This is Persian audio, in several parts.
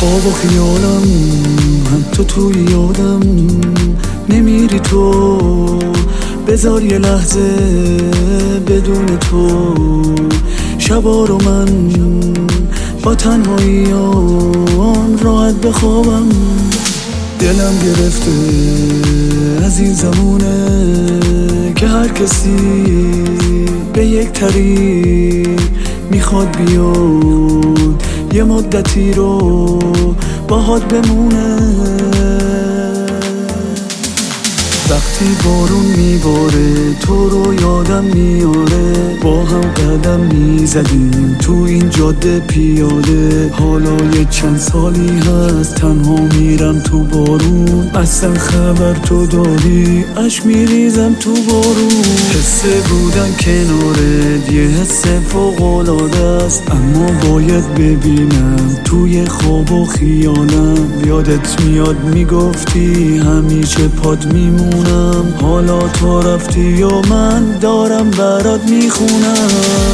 خواب و خیالم حتی توی یادم نمیری تو، بذار یه لحظه بدون تو شبا رو من با تنهاییام راحت بخوابم. دلم گرفته از این زمونه که هر کسی به یک طریق میخواد بیاد یه مدتی رو باهات بمونه. وقتی بارون میباره تو رو یادم میاره، با هم قدم میزدیم تو این جاده پیاده. حالا یه چند سالی هست تنها میرم تو بارون، اصلا خبر تو داری عشق میریزم تو بارون. حسه بودن کنارت یه حس فوق‌العاده است، اما باید ببینم توی خواب و خیالم. یادت میاد میگفتی همیشه پات میمونم، حالا تو رفتی و من دارم برات میخونم.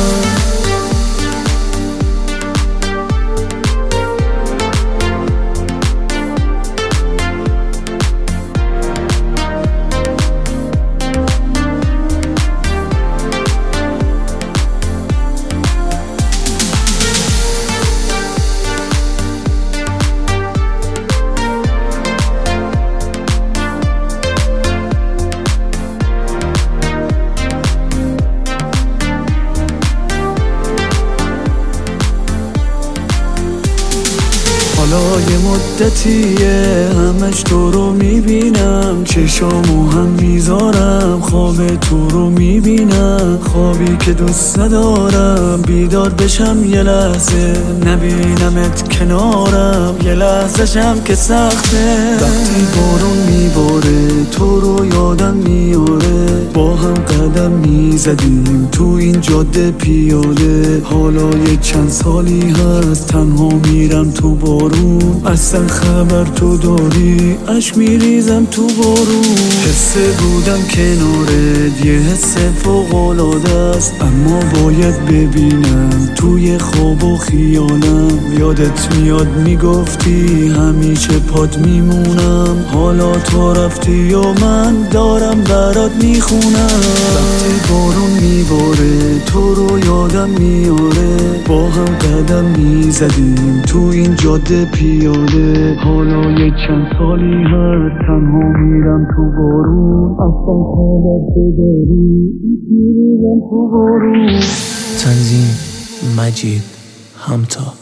حالا یه مدتیه همش تو رو میبینم، چشامو هم میذارم خواب تو رو میبینم. خوابی که دوست ندارم بیدار بشم یه لحظه نبینمت کنارم، یه لحظه‌شم که سخته. وقتی بارون میباره تو رو یادم میاره، با هم قدم میزدیم تو این جاده پیاده. حالا یه چند سالی هست تنها میرم تو بارون، اصلا خبر تو داری عشق میریزم تو بارون. حسه بودم کنارت یه حس فوق‌العاده است، اما باید ببینم توی خواب و خیالم. یادت میاد میگفتی همیشه پات میمونم، حالا تو رفتی و من دارم برات میخونم. وقتی بارون میباره تو رو یادم میاره، با هم قدم میزدیم تو این جاده پیاده. حالا یه چند سالی هست تنها میرم تو بارون، اصلا خبر بداری میریزم تو بارون. تنظیم مجید همتا.